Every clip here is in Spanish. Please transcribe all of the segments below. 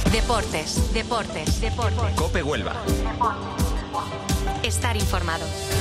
Deportes. COPE Huelva. Estar informado.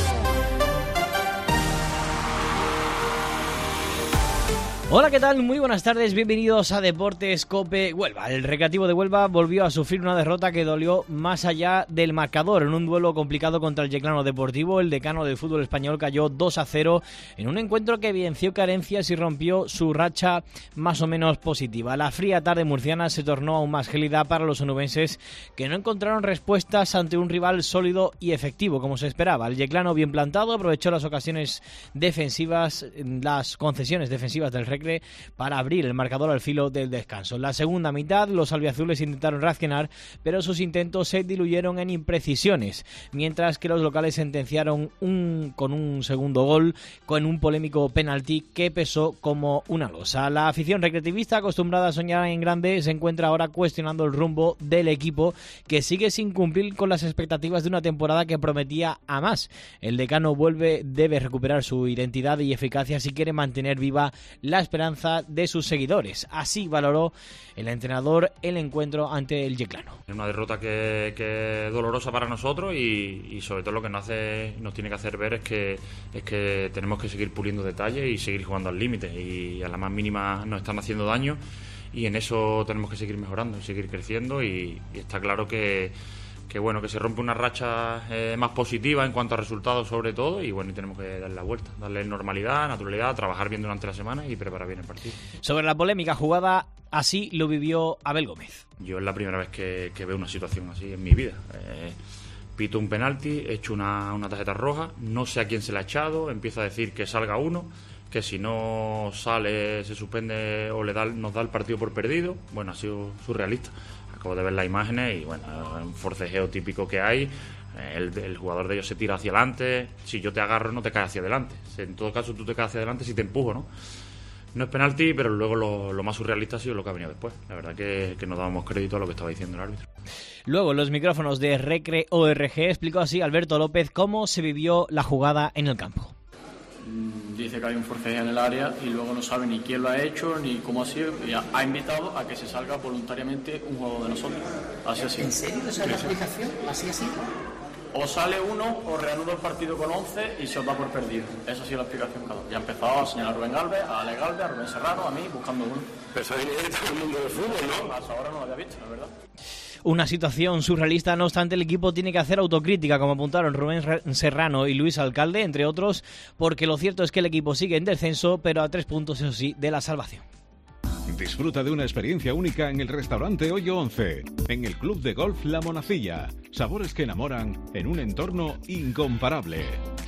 Hola, ¿qué tal? Muy buenas tardes, bienvenidos a Deportes COPE Huelva. El Recreativo de Huelva volvió a sufrir una derrota que dolió más allá del marcador. En un duelo complicado contra el Yeclano Deportivo, el decano del fútbol español cayó 2-0 en un encuentro que evidenció carencias y rompió su racha más o menos positiva. La fría tarde murciana se tornó aún más gélida para los onubenses, que no encontraron respuestas ante un rival sólido y efectivo como se esperaba. El Yeclano, bien plantado, aprovechó las ocasiones defensivas, las concesiones defensivas del Recre para abrir el marcador al filo del descanso. En la segunda mitad, los albiazules intentaron reaccionar, pero sus intentos se diluyeron en imprecisiones, mientras que los locales sentenciaron con un segundo gol, con un polémico penalti que pesó como una losa. La afición recreativista, acostumbrada a soñar en grande, se encuentra ahora cuestionando el rumbo del equipo, que sigue sin cumplir con las expectativas de una temporada que prometía a más. El decano debe recuperar su identidad y eficacia si quiere mantener viva la esperanza de sus seguidores. Así valoró el entrenador el encuentro ante el Yeclano. Es una derrota que es dolorosa para nosotros y sobre todo lo que nos tiene que hacer ver es que tenemos que seguir puliendo detalles y seguir jugando al límite, y a la más mínima nos están haciendo daño, y en eso tenemos que seguir mejorando, seguir creciendo, y está claro que se rompe una racha más positiva en cuanto a resultados sobre todo, y tenemos que darle la vuelta, darle normalidad, naturalidad, trabajar bien durante la semana y preparar bien el partido. Sobre la polémica jugada, así lo vivió Abel Gómez. Yo es la primera vez que veo una situación así en mi vida. Pito un penalti, echo una tarjeta roja, no sé a quién se la ha echado, empiezo a decir que salga uno, que si no sale se suspende o nos da el partido por perdido. Ha sido surrealista. Acabo de ver las imágenes y un forcejeo típico que hay. El jugador de ellos se tira hacia adelante. Si yo te agarro no te caes hacia adelante. En todo caso tú te caes hacia adelante si te empujo, ¿no? No es penalti, pero luego lo más surrealista ha sido lo que ha venido después. La verdad que no dábamos crédito a lo que estaba diciendo el árbitro. Luego, en los micrófonos de Recre ORG, explicó así Alberto López cómo se vivió la jugada en el campo. Dice que hay un forcejeo en el área y luego no sabe ni quién lo ha hecho ni cómo ha sido, y ha invitado a que se salga voluntariamente un jugador de nosotros. Así. ¿En serio esa es la explicación? ¿Así? O sale uno o reanuda el partido con 11 y se os da por perdido. Esa ha sido la explicación cada uno. Ya ha empezado a señalar a Rubén Galvez, a Ale Galvez, a Rubén Serrano, a mí, buscando uno. Pero eso viene de todo el mundo del fútbol, ¿no? Hasta ahora no lo había visto, la verdad. Una situación surrealista, no obstante el equipo tiene que hacer autocrítica, como apuntaron Rubén Serrano y Luis Alcalde, entre otros, porque lo cierto es que el equipo sigue en descenso, pero a 3 puntos, eso sí, de la salvación. Disfruta de una experiencia única en el restaurante Hoyo 11, en el club de golf La Monacilla. Sabores que enamoran en un entorno incomparable.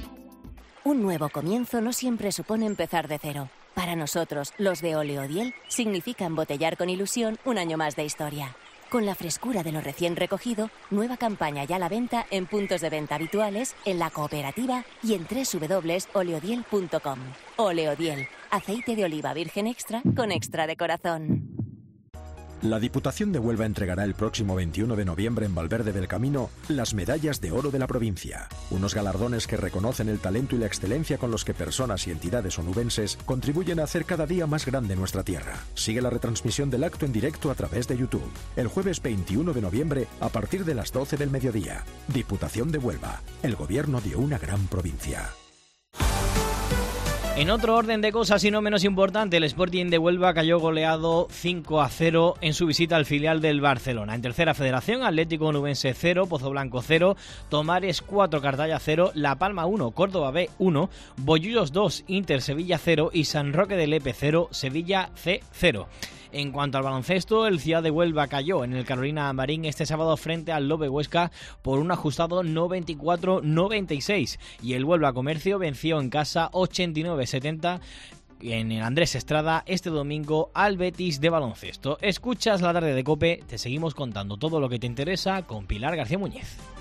Un nuevo comienzo no siempre supone empezar de cero. Para nosotros, los de Oleodiel, significa embotellar con ilusión un año más de historia. Con la frescura de lo recién recogido, nueva campaña ya a la venta en puntos de venta habituales, en la cooperativa y en www.oleodiel.com. Oleodiel, aceite de oliva virgen extra con extra de corazón. La Diputación de Huelva entregará el próximo 21 de noviembre en Valverde del Camino las Medallas de Oro de la provincia, unos galardones que reconocen el talento y la excelencia con los que personas y entidades onubenses contribuyen a hacer cada día más grande nuestra tierra. Sigue la retransmisión del acto en directo a través de YouTube, el jueves 21 de noviembre a partir de las 12 del mediodía. Diputación de Huelva, el gobierno de una gran provincia. En otro orden de cosas y no menos importante, el Sporting de Huelva cayó goleado 5-0 en su visita al filial del Barcelona. En tercera federación, Atlético Onubense 0, Pozoblanco 0, Tomares 4, Cartaya 0, La Palma 1, Córdoba B 1, Bollullos 2, Inter Sevilla 0 y San Roque del Lepe 0, Sevilla C 0. En cuanto al baloncesto, el Ciudad de Huelva cayó en el Carolina Marín este sábado frente al Lobe Huesca por un ajustado 94-96 y el Huelva Comercio venció en casa 89-70 en el Andrés Estrada este domingo al Betis de baloncesto. Escuchas la tarde de COPE, te seguimos contando todo lo que te interesa con Pilar García Muñez.